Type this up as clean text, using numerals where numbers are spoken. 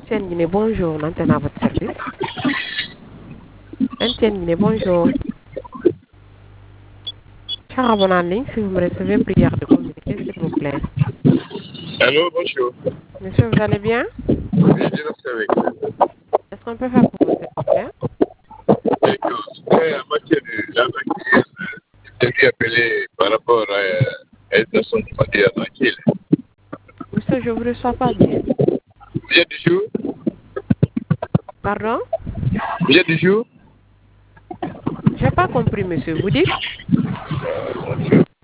MTN Guinée, bonjour. Maintenant à votre service. MTN Guinée, bonjour. Cher abonné en ligne, si vous me recevez, prière de communiquer, s'il vous plaît. Allô, bonjour. Monsieur, vous allez bien? Oui, je suis avec vous. Est-ce qu'on peut faire pour vous, s'il vous plaît? D'accord. En matière de la matière, je t'ai appelé par rapport à une personne qui m'a dit à tranquille. Monsieur, je ne vous reçois pas bien. Vous êtes du jour? Pardon? Vous êtes du jour? Je n'ai pas compris, monsieur. Vous dites?